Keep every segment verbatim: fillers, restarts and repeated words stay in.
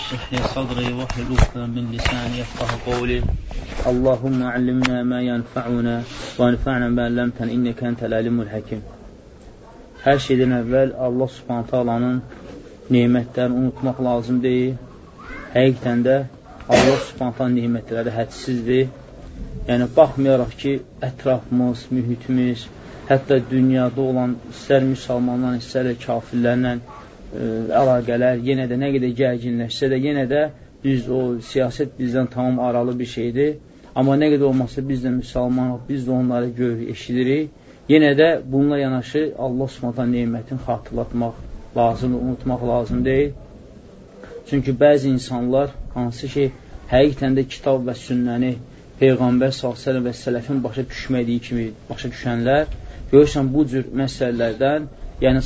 اشرح لي صدري واحلل عقدة من لساني يفقهوا قولي اللهم علمنا ما ينفعنا وانفعنا بما علمتنا inneke entel alimul hakim. Hər şeydən əvvəl Allah Subhanahu taalanın nemətlərini unutmaq lazım deyil. Həqiqətən də Allah Subhanahu taala nemətləri hədsizdir. Yəni baxmayaraq ki, ətrafımız, mühitimiz, hətta dünyada olan istər müsəlmanlarla, istər kafirlərlə ə, əlaqələr yenə də nə qədər gərginləşsə də, yenə də biz o siyasət bizdən tamam aralı bir şeydir. Amma nə qədər olmasa biz də müsəlmanıq, biz də onları görürük, eşidirik. Yenə də bununla yanaşı Allah Subhanahu nemətini xatırlatmaq lazımdır, unutmaq lazım deyil. Çünki bəzi insanlar hansı ki, həqiqətən də kitab və sünnəni Peyğəmbər sallallahu əleyhi və səlləmin başa düşmədiyi kimi başa düşənlər, görürsən bu cür məsələlərdən, yəni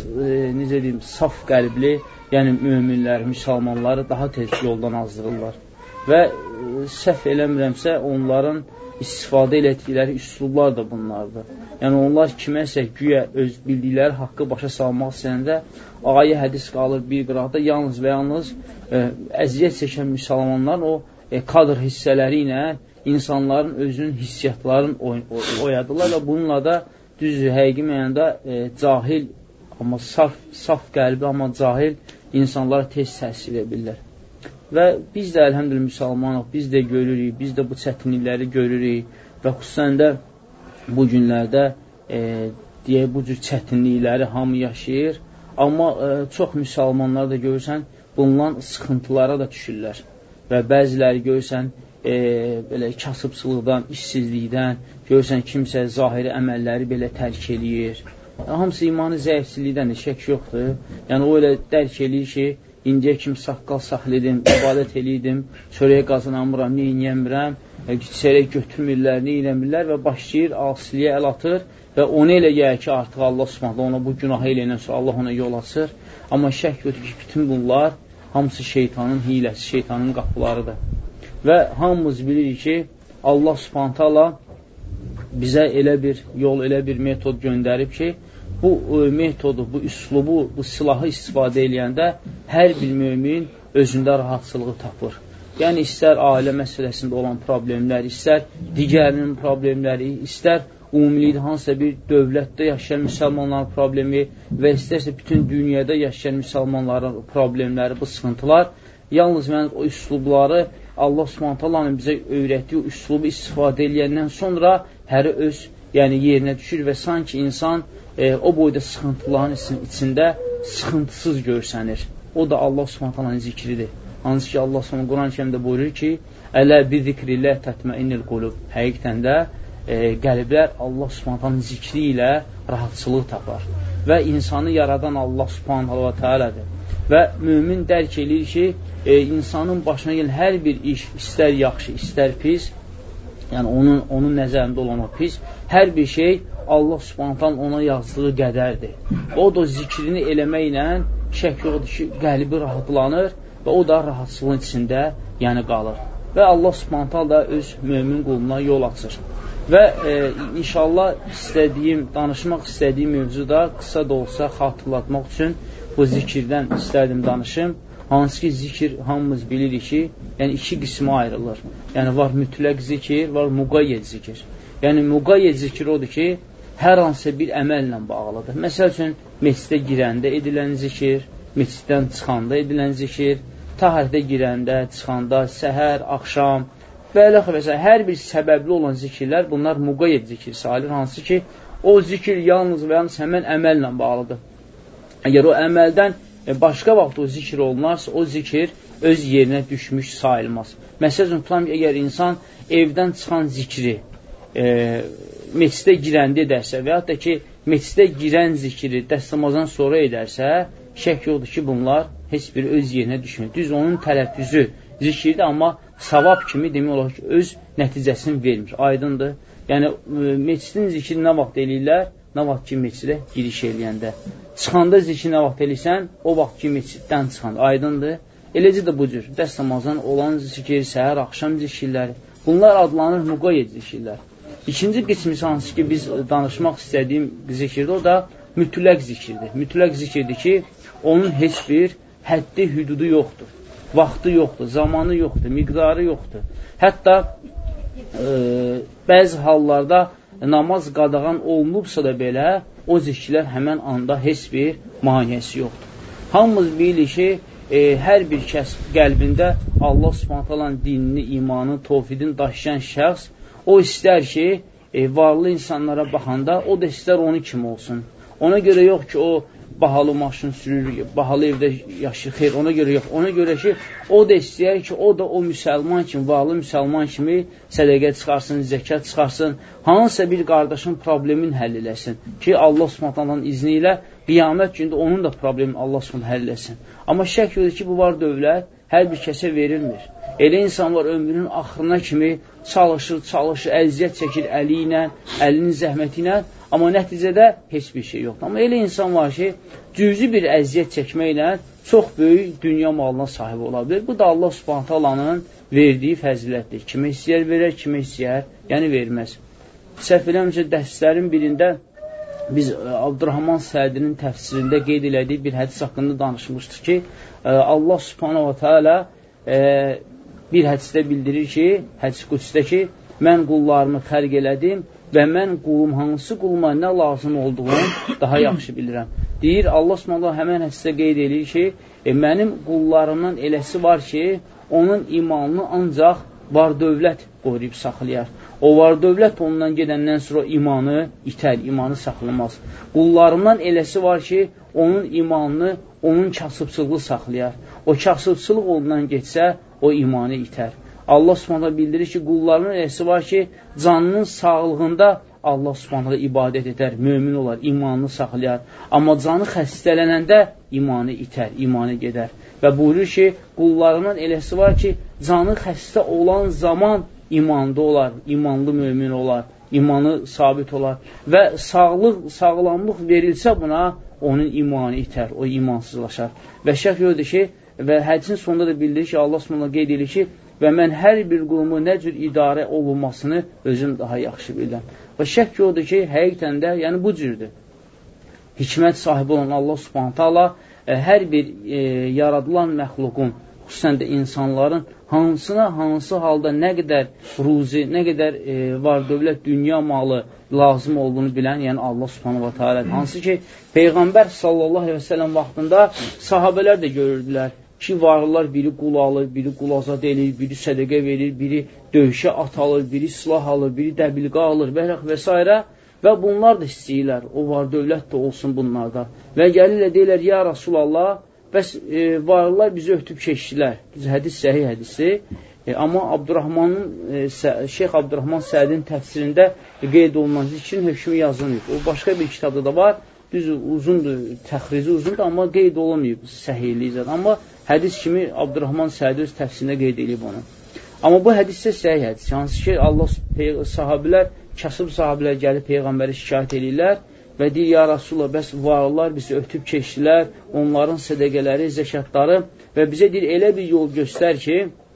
e, necə deyim, saf qəlbli, yəni möminlər, müsəlmanları daha tez yoldan azdırırlar. Və e, səhv eləmirəmsə, onların istifadə elətdikləri üslublar da bunlardır. Yəni onlar kiməsə güya öz bildikləri haqqı başa salmaq istəyəndə ayə hədis qalır bir qıraqda, yalnız və yalnız e, əziyyət çəkən müsəlmanların o e, kadr hissələri ilə insanların özünün hissiyatlarını oy oyadırlar və bununla da düz həqiqi mənada e, cahil, amma saf, saf qəlbi, amma cahil insanlara tez təsir edə bilirlər. Və biz də əlhəmdülillah müsəlmanıq, biz də görürük, biz də bu çətinlikləri görürük və xüsusən də bu günlərdə e, deyə bu cür çətinlikləri hamı yaşayır, amma e, çox müsəlmanlar da görürsən, bundan sıxıntılara da düşürlər və bəziləri görürsən, E, belə kasıbçılıqdan, işsizlikdən, görürsən kimsə zahiri əməlləri belə tərk eləyir. Yəni, hamısı imanı zəifçilikdən şək yoxdur. Yəni o elə dərk eləyir ki, indiyə kimi saqqal saxladım, ibadət eləydim, çörək qazanamıram, nə inəyəmirəm, çörək götürmürlər, nə inəmirlər və başlayır, asiliyə əl atır və onu elə gəlir ki, artıq Allah Subhanahu ona bu günahı eləyəndən sonra Allah ona yol açır. Amma şək yoxdur ki, bütün bunlar hamısı şeytanın hiləsi, şeytanın qapılarıdır. Və hamımız bilirik ki, Allah Subhanahu taala bizə elə bir yol, elə bir metod göndərib ki, bu e, metodu, bu üslubu, bu silahı istifadə eləyəndə hər bir mömin özündə rahatçılığı tapır. Yəni, istər ailə məsələsində olan problemlər, istər digərinin problemləri, istər ümumilikdə hansısa bir dövlətdə yaşayan müsəlmanların problemi və istərsə bütün dünyada yaşayan müsəlmanların problemləri, bu sıxıntılar, yalnız mən o üslubları Allah Subhanahu taalanın bizə öyrətdiyi üslubu istifadə edəndən sonra həri öz yəni yerinə düşür və sanki insan e, o boyda sıxıntıların içində sıxıntısız görsənir. O da Allah Subhanahu taalanın zikridir. Hansı ki Allah Subhanahu Quran-Kərimdə buyurur ki: "Ələ bi zikrillah tatma'innul qulub." Həqiqətən də e, qəlblər Allah Subhanahu taalanın zikri ilə rahatçılıq tapar. Və insanı yaradan Allah Subhanahu taaladır. Və mömin dərk eləyir ki, e, insanın başına gələn hər bir iş, istər yaxşı, istər pis, yəni onun, onun nəzərində olan o pis, hər bir şey Allah Subhanahu ona yazdığı qədərdir. Və o da zikrini eləməklə şək yoxdur ki, qəlbi rahatlanır və o da rahatsızlığın içində yəni qalır. Və Allah Subhanahu da öz mömin quluna yol açır. Və e, inşallah istədiyim, danışmaq istədiyim mövzuda qısa da olsa xatırlatmaq üçün bu zikirdən istərdim danışım. Hansı ki, zikir hamımız bilirik ki, yəni iki qismə ayrılır. Yəni var mütləq zikir, var müqayyət zikir. Yəni müqayyət zikir odur ki, hər hansı bir əməllə bağlıdır. Məsəl üçün, məscidə girəndə edilən zikir, məsciddən çıxanda edilən zikir, taharətə girəndə, çıxanda, səhər, axşam və elə xəbəsə, hər bir səbəbli olan zikirlər, bunlar müqayyət zikir sayılır. Hansı ki, o zikir yalnız və yalnız həmən əməllə bağlıdır. Əgər o əməldən e, başqa vaxt o zikir olunarsa, o zikir öz yerinə düşmüş sayılmaz. Məsələn, tutam ki, əgər insan evdən çıxan zikri e, məscidə girəndə edərsə və yaxud da ki, məscidə girən zikri dəstəmazdan sonra edərsə, şək yoxdur ki, bunlar heç bir öz yerinə düşmür. Düz onun tələffüzü zikirdir, amma savab kimi demək olar ki, öz nəticəsini vermir. Aydındır. Yəni, məscidin zikri nə vaxt eləyirlər? Nə vaxt ki, məscidə giriş eləyəndə. Çıxanda zikri nə vaxt eləyirsən? O vaxt ki, məsciddən çıxanda. Aydındır. Eləcə də bu cür. Dəst namazdan olan zikir, səhər, axşam zikirləri. Bunlar adlanır müqayyət zikirlər. İkinci qismi hansı ki, biz danışmaq istədiyim zikirdir, o da mütləq zikirdir. Mütləq zikirdir ki, onun heç bir həddi, hüdudu yoxdur. vaxtı yoxdur, zamanı yoxdur, miqdarı yoxdur. Hətta e, bəzi hallarda namaz qadağan olunubsa da belə, o zikirlər həmən anda heç bir maniyəsi yoxdur. Hamımız bilirik ki, e, hər bir kəs qəlbində Allah Subhanahu taalanın dinini, imanı, tövhidini daşıyan şəxs, o istər ki, e, varlı insanlara baxanda, o da istər onun kimi olsun. Ona görə yox ki, o bahalı maşın sürür, bahalı evdə yaşır, xeyr, ona görə yox. Ona görə ki, o da istəyər ki, o da o müsəlman kimi, varlı müsəlman kimi sədəqə çıxarsın, zəkat çıxarsın, hansısa bir qardaşın problemini həll eləsin ki, Allah Subhanahu izni ilə qiyamət gündə onun da problemini Allah Subhanahu həll eləsin. Amma şək yoxdur ki, bu var dövlət hər bir kəsə verilmir. Elə insanlar ömrünün axırına kimi çalışır, çalışır, əziyyət çəkir əli ilə, əlinin zəhməti ilə, amma nəticədə heç bir şey yoxdur. Amma elə insan var ki, cüzi bir əziyyət çəkməklə çox böyük dünya malına sahib ola bilir. Bu da Allah Subhanahu taalanın verdiyi fəzilətdir. Kimə istəyər verər, kimə istəyər, yəni verməz. Səhv eləmcə dərslərin birində biz Abdurrahman Sədinin təfsirində qeyd elədiyi bir hədis haqqında danışmışdır ki, Allah Subhanahu taala bir hədisdə bildirir ki, hədis qüdsdə ki, mən qullarımı xərq elədim və mən qulum hansı quluma nə lazım olduğunu daha yaxşı bilirəm. Deyir, Allah Subhanahu həmən hədisdə qeyd edir ki, e, mənim qullarımdan eləsi var ki, onun imanını ancaq var dövlət qoruyub saxlayar. O var dövlət ondan gedəndən sonra imanı itər, imanı saxlamaz. Qullarımdan eləsi var ki, onun imanını, onun kasıbçılığı saxlayar. O kasıbçılıq ondan getsə, o imanı itər. Allah Subhanahu bildirir ki, qullarının eləsi var ki, canının sağlığında Allah Subhanahu ibadət edər, mömin olar, imanını saxlayar. Amma canı xəstələnəndə imanı itər, imanı gedər. Və buyurur ki, qullarından eləsi var ki, canı xəstə olan zaman imanda olar, imanlı mömin olar, imanı sabit olar. Və sağlıq, sağlamlıq verilsə buna, onun imanı itər, o imansızlaşar. Və şək yoxdur ki, və hədisin sonunda da bildirir ki, Allah Subhanahu qeyd edir ki, və mən hər bir qulumu nə cür idarə olunmasını özüm daha yaxşı bilirəm. Və şək yoxdur ki, həqiqətən də, yəni bu cürdür. Hikmət sahibi olan Allah Subhanahu taala e, hər bir e, yaradılan məxluqun, xüsusən də insanların hansına, hansı halda nə qədər ruzi, nə qədər e, var dövlət, dünya malı lazım olduğunu bilən, yəni Allah Subhanahu taala. Hansı ki, Peyğəmbər sallallahu əleyhi və səlləm vaxtında sahabələr də görürdülər ki, varlılar biri qul alır, biri qul azad edir, biri sədəqə verir, biri döyüşə at alır, biri silah alır, biri dəbilqə alır və və s. Və bunlar da istəyirlər, o var dövlət də olsun bunlarda. Və gəlirlər, deyirlər, ya Rasulallah, bəs e, varlılar bizi ötüb keçdilər. Hədis səhih hədisi. E, amma Abdurrahmanın, e, Şeyx Abdurrahman Sədin təfsirində qeyd olunan zikrin hökmü yazılmıyor. O başqa bir kitabda da var. Düz uzundur, təxrizi uzundur, amma qeyd olunmayıb səhiyliyi zaten. Amma hədis kimi Abdurrahman Sədi öz təfsirində qeyd edib onu. Amma bu hədis isə səhih hədis. Hansı ki, Allah sahabilər, kasıb sahabilər gəlib Peyğəmbəri şikayət edirlər və deyir, ya Rasulullah, bəs varlılar bizi ötüb keçdilər, onların sədəqələri, zəkatları və bizə deyir, elə bir yol göstər ki,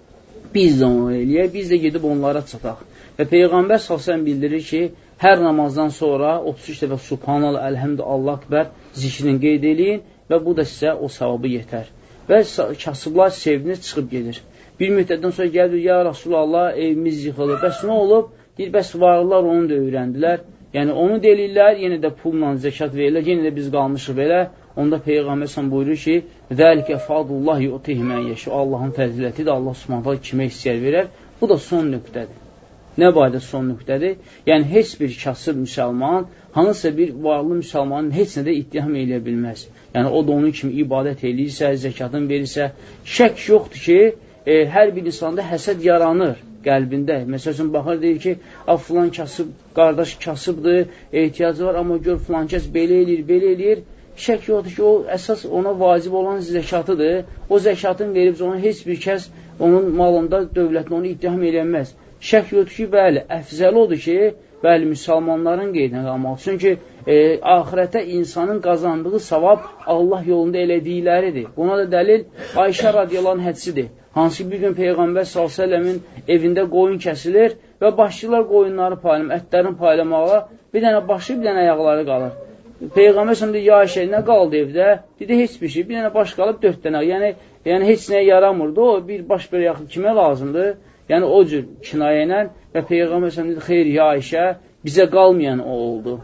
biz də onu eləyək, biz də gedib onlara çataq. Və Peyğəmbər sallallahu bildirir ki, hər namazdan sonra otuz üç dəfə Subhanallah, Əlhəmdə, Allah Akbar zikrini qeyd eləyin və bu da sizə o savabı yetər. Və kasıblar sevinir, çıxıb gedir. Bir müddətdən sonra gəlir, ya Rasulallah, evimiz yıxılır. Bəs nə olub? Deyir, bəs varlılar onu da öyrəndilər. Yəni, onu delirlər, yenə də pulla zəkat verirlər, yenə də biz qalmışıq belə. Onda Peyğəmbər sən buyurur ki, Zəlikə fadullah yu'tihi mən yeşə. Allahın fəzilətidir, Allah Subhanahu kimə istəyər verər. Bu da son nöqtədir. Nə barədə son nöqtədir? Yəni, heç bir kasıb müsəlman, hansısa bir varlı müsəlmanın heç nədə ittiham eləyə bilməz. Yəni, o da onun kimi ibadət eləyirsə, zəkatını verirsə, şək yoxdur ki, e, hər bir insanda həsəd yaranır qəlbində. Məsələn, baxır, deyir ki, filan kasıb, qardaş kasıbdır, ehtiyacı var, amma gör filan kəs belə eləyir, belə eləyir. Şək yoxdur ki, o əsas ona vacib olan zəkatıdır. O zəkatını verib, ona heç bir kəs onun malında, dövlətində onu ittiham eləyənməz. Şək yoxdur ki, bəli, əfzəl odur ki, bəli, müsəlmanların qeydinə qalmaq. Çünki e, ahirətə insanın qazandığı savab Allah yolunda elədikləridir. Buna da dəlil Ayşə radiyallahu anh hədisidir. Hansı ki, bir gün Peyğəmbər sallallahu əleyhi və səlləmin evində qoyun kəsilir və başlayırlar qoyunları paylam, ətlərin paylamağa, bir dənə başı, bir dənə ayaqları qalır. Peyğəmbər sallallahu əleyhi və səlləm ya Ayşə, nə qaldı evdə? Dedi, heç bir şey, bir dənə baş qalıb, dörd dənə. Yəni, yəni heç nəyə yaramırdı, o bir baş belə yaxın kimə lazımdır? Yəni o cür kinayə ilə və Peyğəmbər s.ə.v dedi, xeyr, ya Ayşə, bizə qalmayan o oldu.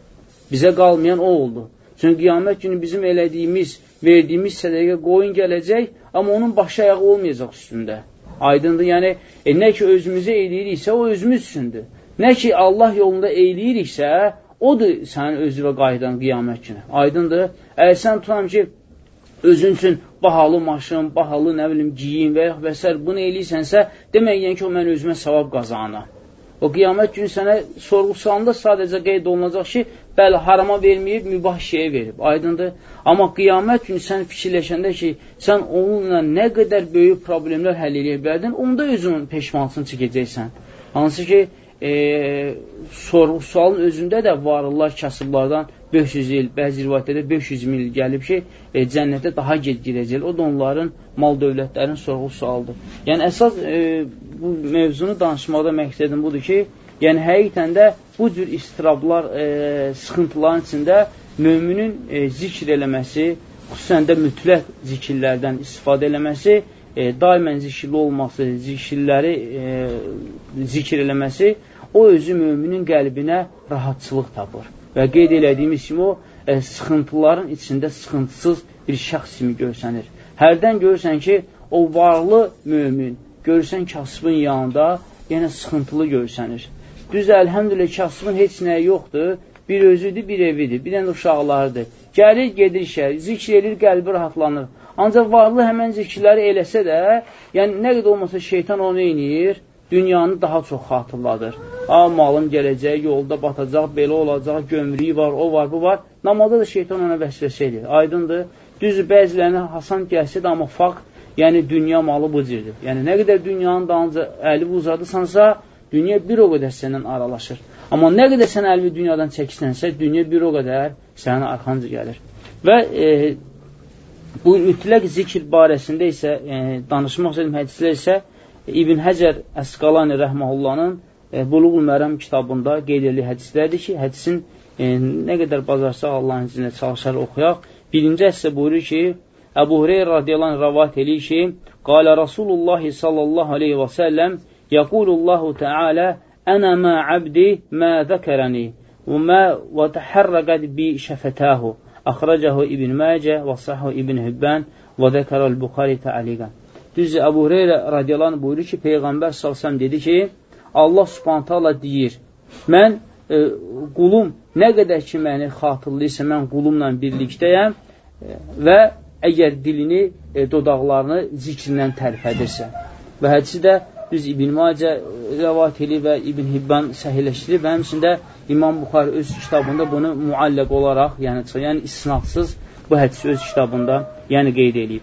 Bizə qalmayan o oldu. Çünki qiyamət günü bizim elədiyimiz, verdiyimiz sədəqə qoyun gələcək, amma onun başı ayağı olmayacaq üstündə. Aydındır, yəni e, nə ki özümüzə eyləyiriksə, o özümüz üçündür. Nə ki Allah yolunda eyləyiriksə, odur sənin özünə qayıdan qiyamət günü. Aydındır, əgər sən tutam ki, özün üçün bahalı maşın, bahalı nə bilim giyin və yaxud və s. bunu eləyirsənsə, demək yəni ki, o mən özümə savab qazanam. O qiyamət günü sənə sorğu-sualında sadəcə qeyd olunacaq ki, bəli, harama verməyib, mübah şeyə verib. Aydındır. Amma qiyamət günü sən fikirləşəndə ki, sən onunla nə qədər böyük problemlər həll edə bilərdin, onda özünün peşmansını çəkəcəksən. Hansı ki, e, sorğu-sualın özündə də varlılar, kasıblardan beş yüz il, bəzi rivayətlərdə beş yüz mil gəlib ki, e, cənnətə daha gec girəcək. O da onların mal dövlətlərin sorğu-sualıdır. Yəni, əsas e, bu mövzunu danışmaqda məqsədim budur ki, yəni həqiqətən də bu cür istirablar, e, sıxıntıların içində müminin e, zikr eləməsi, xüsusən də mütləq zikirlərdən istifadə eləməsi, e, daimən zikirli olması, zikirləri e, zikr eləməsi, o özü müminin qəlbinə rahatçılıq tapır. Və qeyd elədiyimiz kimi o, e, sıxıntıların içində sıxıntısız bir şəxs kimi görsənir. Hərdən görürsən ki, o varlı mömin, görürsən kasıbın yanında, yenə sıxıntılı görsənir. Düz, əlhəmdülillah, kasıbın heç nəyə yoxdur, bir özüdür, bir evidir, bir dənə uşaqlarıdır. Gəlir, gedir işə, zikr edir, qəlbi rahatlanır. Ancaq varlı həmən zikirləri eləsə də, yəni nə qədər olmasa şeytan onu eynir, dünyanı daha çox xatırladır. A, malım gələcək, yolda batacaq, belə olacaq, gömrüyü var, o var, bu var. Namazda da şeytan ona vəsvəsə edir. Aydındır. Düzdür, bəzilərinə hasan gəlsə də, amma fakt, yəni dünya malı bu cirdir. Yəni nə qədər dünyanın dalınca əli uzadırsansa, dünya bir o qədər səndən aralaşır. Amma nə qədər sən əlini dünyadan çəkirsənsə, dünya bir o qədər sənin arxanca gəlir. Və e, bu mütləq zikr barəsində isə, e, danışmaq istədiyim hədislər isə, İbn Həcər Əsqalani rəhməhullahın e, Buluğul Mərəm kitabında qeyd edildiyi hədislərdir ki, hədisin e, nə qədər bacarsaq Allahın izinə çalışar oxuyaq. Birinci hədisdə buyurur ki, Əbu Hüreyrə radiyallahu anh rəvat edir ki, Qalə Rasulullah sallallahu aleyhi və səlləm, Yəqulullahu Teala, Ənə mə abdi mə zəkərəni və mə və təhərrəqəd bi şəfətəhu. Əxrəcəhu İbn Məcə və səhhu İbn Hübbən və zəkərəl Buxari təəliqən. Düzdür, Əbu Hüreyrə radiyallahu anh buyurur ki, Peyğəmbər sallallahu əleyhi və səlləm dedi ki, Allah Subhanahu taala deyir, mən e, qulum nə qədər ki məni xatırlayırsa, mən qulumla birlikdəyəm e, və əgər dilini, e, dodaqlarını zikrlə tərifədirsə. Və hədisi də düz İbn Macə rəvat edir və İbn Hibban səhihləşdirir və həmçində İmam Buxari öz kitabında bunu mualləq olaraq, yəni, yəni isnadsız bu hədisi öz kitabında yəni qeyd edib.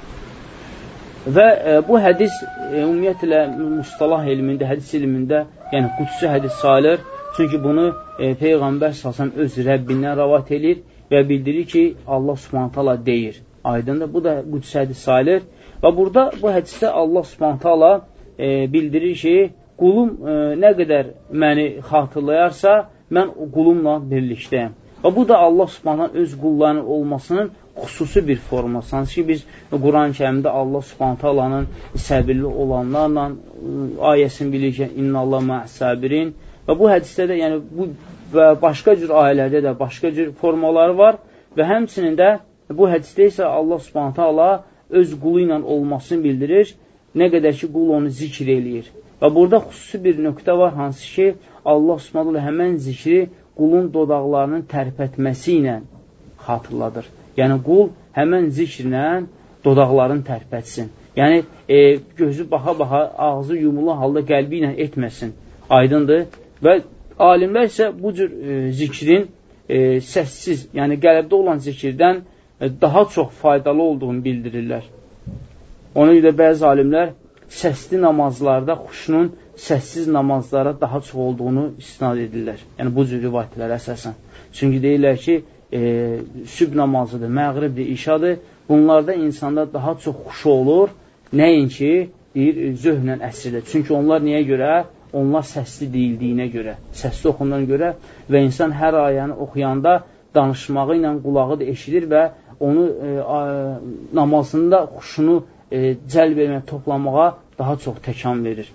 Və e, bu hədis e, ümumiyyətlə mustalah elmində, hədis elmində, yəni qudsi hədis sayılır. Çünki bunu e, Peyğəmbər sallallahu əleyhi və səlləm öz Rəbbindən rəvat edir və bildirir ki, Allah Subhanahu taala deyir. Aydındır, bu da qudsi hədis sayılır. Və burada bu hədisdə Allah Subhanahu taala e, bildirir ki, qulum e, nə qədər məni xatırlayarsa, mən qulumla birlikdəyəm. Və bu da Allah Subhanahu öz qullarının olmasının xüsusi bir forması. Hansı ki, biz Quran-ı Kərimdə Allah Subhanahu taalanın səbirli olanlarla ayəsini bilirik ki, İnnallah ma'as-sabirin. Və bu hədisdə də, yəni bu və başqa cür ayələrdə də başqa cür formaları var və həmçinin də bu hədisdə isə Allah Subhanahu taala öz qulu ilə olmasını bildirir, nə qədər ki, qul onu zikr eləyir. Və burada xüsusi bir nöqtə var, hansı ki, Allah Subhanahu taala həmən zikri qulun dodaqlarının tərpətməsi ilə xatırladır. Yəni, qul həmən zikrlə dodaqlarını tərpətsin. Yəni, e, gözü baxa-baxa, ağzı yumulu halda qəlbi ilə etməsin. Aydındır. Və alimlər isə bu cür e, zikrin e, səssiz, yəni qəlbdə olan zikirdən e, daha çox faydalı olduğunu bildirirlər. Ona görə bəzi alimlər səsli namazlarda xuşunun səssiz namazlara daha çox olduğunu istinad edirlər. Yəni, bu cür rivayətlərə əsasən. Çünki deyirlər ki, e, sübh namazıdır, məğribdir, işadır. Bunlarda insanda daha çox xuşu olur. Nəinki, deyir, zöhnən əsrdə. Çünki onlar niyə görə? Onlar səsli deyildiyinə görə, səsli oxunduğuna görə və insan hər ayəni oxuyanda danışmağı ilə qulağı da eşidir və onu e, a, namazında xuşunu e, cəlb etməyə, toplamağa daha çox təkan verir.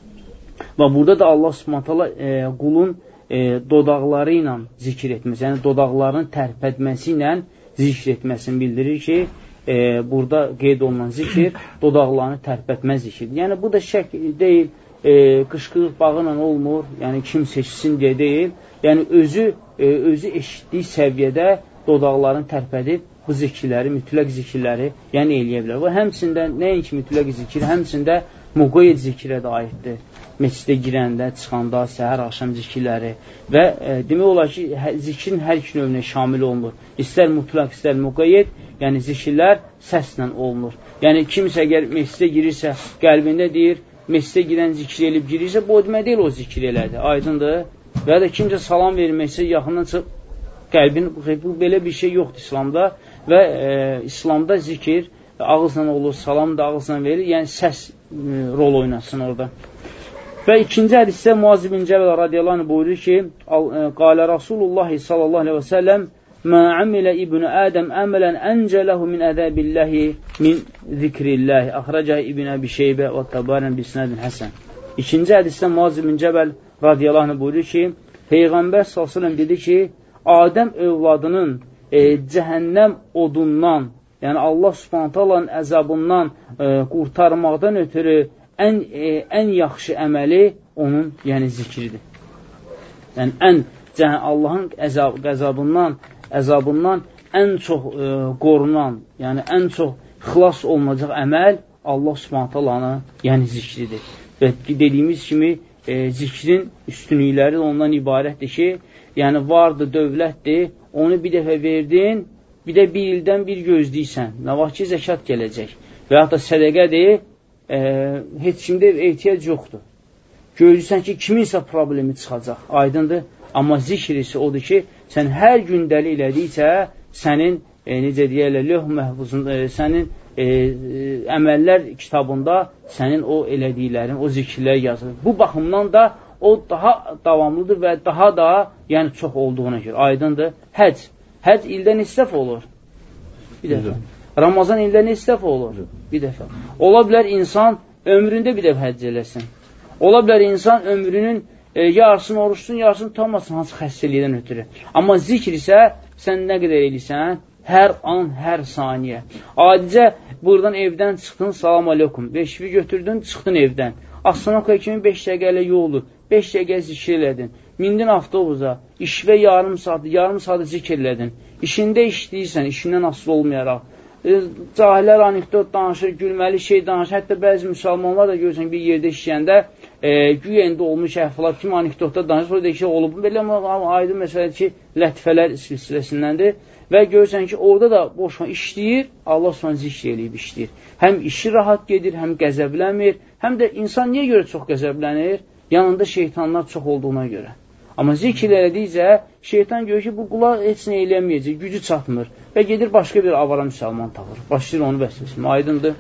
Və burada da Allah Subhanahu taala e, qulun e, dodaqları ilə zikr etməsi, yəni dodaqlarının tərpətməsi ilə zikr etməsini bildirir ki, e, burada qeyd olunan zikir dodaqlarını tərpətmə zikirdir. Yəni bu da şək deyil, e, qışqırıq bağla olmur, yəni kim seçsin deyə deyil. Yəni özü e, özü eşitdiyi səviyyədə dodaqlarını tərpədib bu zikirləri, mütləq zikirləri yəni eləyə bilər. Və həmçində nəinki mütləq zikir, həmçində müqayyət zikrə də aiddir. Məscidə girəndə, çıxanda, səhər, axşam zikirləri və e, demək olar ki, hə, zikrin hər iki növünə şamil olunur. İstər mutlaq, istər müqayyət, yəni zikirlər səslə olunur. Yəni kimsə əgər məscidə girirsə, qəlbində deyir, məscidə girən zikir elib girirsə, bu o demək deyil, o zikir elədir, aydındır. Və ya da kimsə salam verməksə, yaxından çıxıb, qəlbin, bu belə bir şey yoxdur İslamda və e, İslamda zikir ağızla olur, salam da ağızla verir, yəni səs e, rol oynasın orada. Və ikinci hədisdə Muaz ibn Cəbəl radiyallahu anh buyurur ki, qalə Rasulullah sallallahu aleyhi və səlləm mə amilə ibn Ədəm əmələn əncələhu min əzəbilləhi min zikrilləhi əxrəcəh ibn Əbi Şeybə və təbarən bisnədin həsən. İkinci hədisdə Muaz ibn Cəbəl radiyallahu anh buyurur ki, Peyğəmbər sallallahu aleyhi və səlləm dedi ki, Adəm övladının e, cəhənnəm odundan, yəni Allah subhanahu taalanın əzabından e, qurtarmaqdan ötürü ən, e, ən yaxşı əməli onun yəni zikridir. Yəni ən Allahın əzab, qəzabından, əzabından ən çox e, qorunan, yəni ən çox xilas olunacaq əməl Allah subhanahu taalanın yəni zikridir. Və dediyimiz kimi e, zikrin üstünlükləri ondan ibarətdir ki, yəni vardır, dövlətdir, onu bir dəfə verdin, bir də bir ildən bir gözləyirsən. Nə vaxt ki, zəkat gələcək və ya da sədəqədir, e, heç kimdə ehtiyac yoxdur. Gözləyirsən ki, kiminsə problemi çıxacaq, aydındır. Amma zikr isə odur ki, sən hər gündəli elədikcə, sənin, e, necə deyərlər, lövh məhfuzunda, e, sənin e, e, əməllər kitabında sənin o elədiklərin, o zikirlər yazılır. Bu baxımdan da o daha davamlıdır və daha da yəni çox olduğuna görə. Aydındır. Həc. Həc ildə neçə dəfə olur? Bir dəfə. Ramazan ildə neçə dəfə olur? Bir dəfə. Ola bilər insan ömründə bir dəfə həcc eləsin. Ola bilər insan ömrünün e, yarısını oruçsun, yarısını tutamazsın hansı xəstəlikdən ötürü. Amma zikr isə sən nə qədər eləyirsən? Hər an, hər saniyə. Adicə buradan evdən çıxdın, salam aleykum. Beşivi götürdün, çıxdın evdən. Aslanokaya kimi beş dəqiqələ yoldur. beş dəqiqə zikr elədin. Mindin avtobuza, işvə yarım saat, yarım saat zikr elədin. İşində işləyirsən, işindən asılı olmayaraq. E, cahilər anekdot danışır, gülməli şey danışır. Hətta bəzi müsəlmanlar da görürsən bir yerdə işləyəndə e, güyəndə olmuş əhvalat kimi anekdotda danışır. Orada iki olub. Belə aydın məsələ ki, lətifələr silsiləsindəndir. Və görürsən ki, orada da boşma işləyir, Allah sonra zikr eləyib işləyir. Həm işi rahat gedir, həm qəzəblənmir, həm də insan niyə görə çox qəzəblənir? Yanında şeytanlar çox olduğuna görə. Amma zikr elədikcə, şeytan görür ki, bu qula heç nə eləyəməyəcək, gücü çatmır və gedir başqa bir avara müsəlman tapır. Başlayır onu vəsvəsin. Aydındır.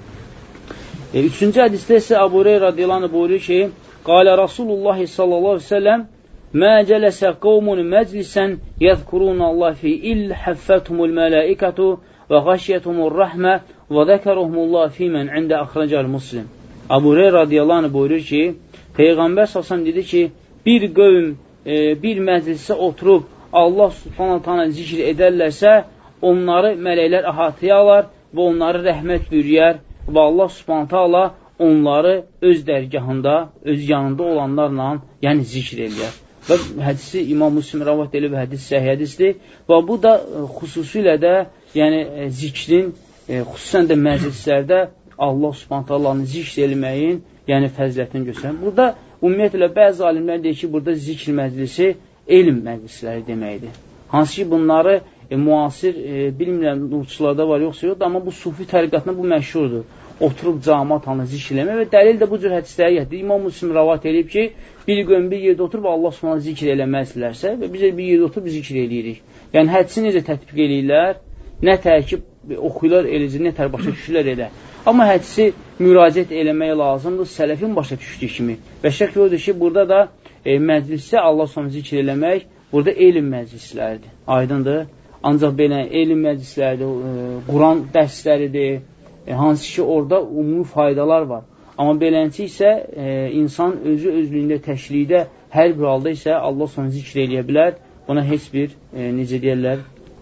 E, üçüncü hədisdə isə Əbu Hüreyrə radiyallahu anh buyurur ki, qalə Rasulullah sallallahu aleyhi ve sellem mə cələsə qovmun məclisən yəzkurunallah fi il həffətumul mələikətu və qaşiyətumul rəhmə və zəkəruhumullah fi mən ində əxrəcəl muslim. Əbu Hüreyrə radiyallahu anh buyurur ki, Peyğəmbər sallallahu dedi ki, bir qövm e, bir məclisə oturub Allah subhanahu ta'ala zikr edərlərsə, onları mələklər əhatəyə alar və onları rəhmət bürüyər və Allah subhanahu ta'ala onları öz dərgahında, öz yanında olanlarla yəni zikr eləyər. Və hədisi İmam Müslim rəvat elib, hədis səhih hədisdir və bu da e, xüsusilə də yəni e, zikrin, e, xüsusən də məclislərdə Allah subhanahu ta'alanı zikr eləməyin yəni fəzilətini göstərir. Burada ümumiyyətlə bəzi alimlər deyir ki, burada zikr məclisi elm məclisləri deməkdir. Hansı ki, bunları e, müasir, e, bilmirəm, nurçularda var, yoxsa yoxdur, amma bu sufi təriqatında bu məşhurdur. Oturub cəmaat halına zikr eləmək və dəlil də bu cür hədisləri gətirir. İmam Müslim rəvat edib ki, bir qövm bir yerdə oturub Allah subhanahu zikr eləməzlərsə və biz bir yerdə oturub zikr eləyirik. Yəni hədisi necə tətbiq eləyirlər, nə tərkib oxuyurlar eləcə, nə tər başa düşürlər elə. Amma hədisi müraciət eləmək lazımdır, sələfin başa düşdüyü kimi. Və şək yoxdur ki, burada da e, məclisdə Allah subhanahu zikr eləmək, burada elm məclisləridir. Aydındır. Ancaq belə elm məclisləridir, Quran dərsləridir, e, hansı ki orada umumi faydalar var. Amma beləncə isə e, insan özü özlüyündə təşrikdə hər bir halda isə Allah sonra zikr eləyə bilər. Buna heç bir, e, necə deyərlər,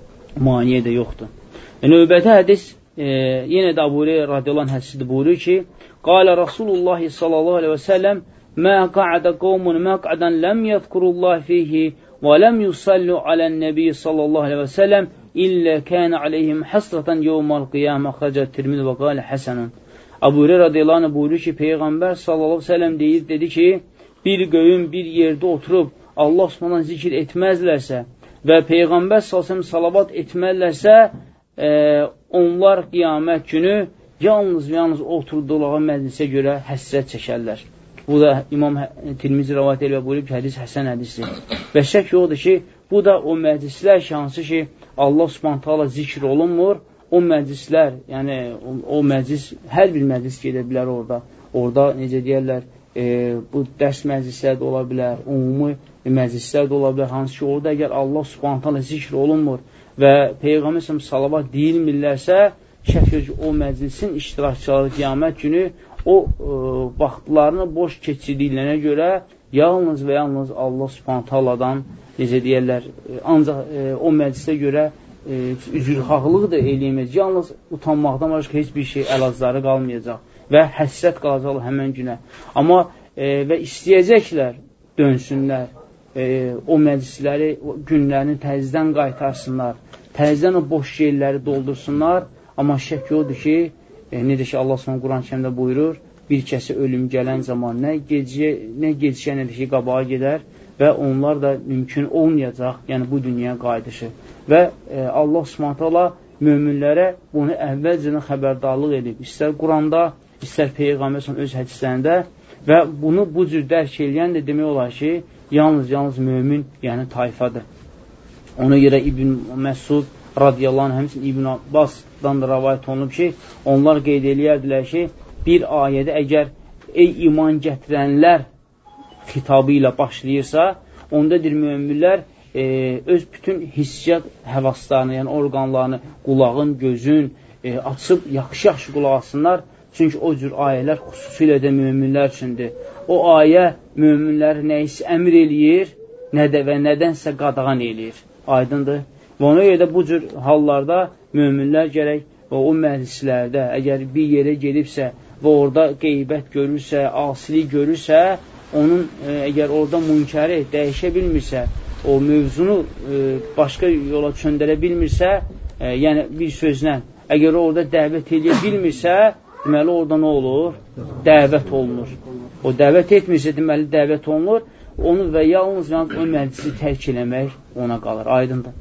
maniyə də yoxdur. E, növbəti hədis, e, yenə də Əbu Hüreyrə radiyallahu anh hədisidir, buyurur ki, qalə Rasulullah sallallahu aleyhi və səlləm mə qa'də qovmun məq'ədən ləm yədkurullah fihi və ləm yusallu alən nəbi sallallahu aleyhi və səlləm illə kənə aleyhim həsrətən yevmal qiyamə xərəcət tirmid və qalə həsənun. Əbu Hüreyrə radiyallahu anh buyurur ki, Peyğəmbər sallallahu aleyhi və səlləm deyir, dedi ki, bir göyün bir yerdə oturub Allah Subhanahu zikr etməzlərsə və Peyğəmbər sallallahu aleyhi və səlləm salavat etməzlərsə, e, onlar qiyamət günü yalnız və yalnız oturduqları məclisə görə həsrət çəkərlər. Bu da İmam Tirmizi rivayət edir və buyurub ki, hədis həsən hədisdir. Və şək yoxdur ki, bu da o məclislər ki, hansı ki, Allah Subhanahu taala zikr olunmur, o məclislər, yəni o, o məclis, hər bir məclis gedə bilər orada. Orada, necə deyərlər, e, bu dərs məclislər də ola bilər, umumi məclislər də ola bilər, hansı ki, orada əgər Allah Subhanahu taala zikr olunmur və Peyğəmbər salavat deyilmirlərsə, şək yoxdur ki, o məclisin iştirakçıları qiyamət günü o e, vaxtlarını boş keçirdiklərinə görə yalnız və yalnız Allah Subhanahu taaladan, necə deyərlər, ancaq e, o məclisə görə e, üzrxahlıq da eləyəməz. Yalnız utanmaqdan başqa heç bir şey əlacları qalmayacaq və həsrət qalacaqlar həmən günə. Amma e, və istəyəcəklər dönsünlər, e, o məclisləri, o günlərini təzdən qaytarsınlar, təzdən o boş yerləri doldursunlar. Amma şək yoxdur ki, e, necə ki Allah sonra Quran-ı Kərimdə buyurur, bir kəsə ölüm gələn zaman nə geciyə, nə gecişə, nə də ki qabağa gedər və onlar da mümkün olmayacaq, yəni bu dünyaya qayıdışı. Və e, Allah Subhanahu taala möminlərə bunu əvvəlcədən xəbərdarlıq edib. İstər Quranda, istər Peyğəmbər öz hədislərində və bunu bu cür dərk edən də demək olar ki, yalnız, yalnız mömin, yəni tayfadır. Ona görə İbn Məsud radiyallahu anh, həmçinin İbn Abbasdan da rəvayət olunub ki, onlar qeyd eləyərdilər ki, bir ayədə əgər ey iman gətirənlər xitabı ilə başlayırsa, onda deyir möminlər e, öz bütün hissiyyat həvaslarını, yəni orqanlarını, qulağın, gözün e, açıb yaxşı-yaxşı qulaq asınlar. Çünki o cür ayələr xüsusilə də möminlər üçündür. O ayə möminləri nəyisə əmr eləyir, nə də və nədənsə qadağan eləyir. Aydındır. Və ona görə də bu cür hallarda möminlər gərək və o məclislərdə əgər bir yerə gedibsə və orada qeybət görürsə, asilik görürsə, onun e, əgər orada münkəri dəyişə bilmirsə, o mövzunu e, başqa yola çöndərə bilmirsə, e, yəni bir sözlə, əgər orada dəvət edə bilmirsə, deməli orada nə olur? Dəvət olunur. O dəvət etmirsə, deməli dəvət olunur. Onu və yalnız, yalnız o məclisi tərk eləmək ona qalır. Aydındır.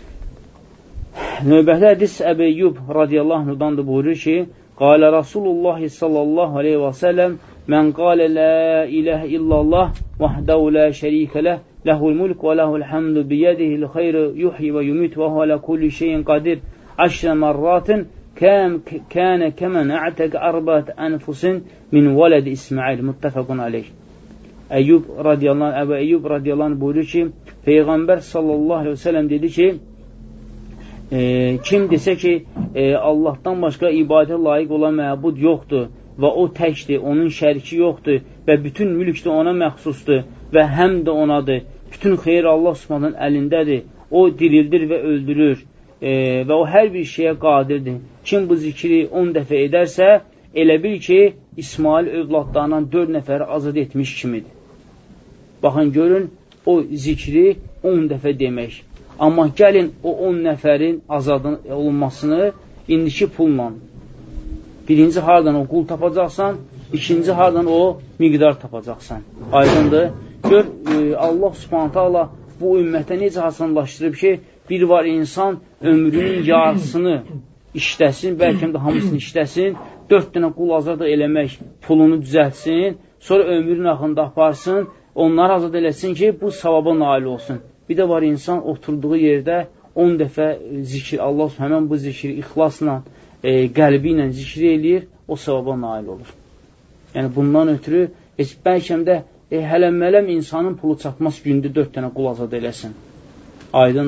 Növbəti hədis Əbu Eyyub radiyallahu anhudan da buyurur ki, qalə Rasulullah sallallahu aleyhi və səlləm mən qalə la iləhə illallah vəhdəu la şərikə ləh ləhul mulk və ləhul həmdu biyədihil xeyrü yuhyi və yumit və huə lə kulli şeyin qadir əşrə mərratin kənə kəmən ə'təq ərbəət ənfusin min vələd İsmail muttəfəqun aleyh. Əyyub radiyallahu Əbu Eyyub radiyallahu anh buyurur ki, Peyğəmbər sallallahu aleyhi və səlləm dedi ki, e, kim desə ki, e, Allahdan başqa ibadət layiq olan məbud yoxdur və o təkdir, onun şəriki yoxdur və bütün mülk də ona məxsusdur və həm də onadır. Bütün xeyir Allah Subhanahu əlindədir. O dirildir və öldürür e, və o hər bir şeyə qadirdir. Kim bu zikri on dəfə edərsə, elə bil ki, İsmail övladlarından dörd nəfəri azad etmiş kimidir. Baxın, görün, o zikri on dəfə demək. Amma gəlin o on nəfərin azad olunmasını indiki pulla. Birinci hardan o qul tapacaqsan, ikinci hardan o miqdar tapacaqsan. Aydındır. Gör, e, Allah Subhanahu taala bu ümmətə necə hasanlaşdırıb ki, bir var insan ömrünün yarısını işləsin, bəlkə də hamısını işləsin, dörd dənə qul azad eləmək pulunu düzəltsin, sonra ömrün axında aparsın, onları azad eləsin ki, bu savaba nail olsun. Bir də var insan oturduğu yerdə on dəfə zikir, Allah həmən bu zikri ixlasla, e, qəlbi ilə zikri eləyir, o savaba nail olur. Yəni bundan ötürü, heç bəlkə də e, hələm-mələm insanın pulu çatmaz gündə dörd dənə qul azad eləsin. Aydındır.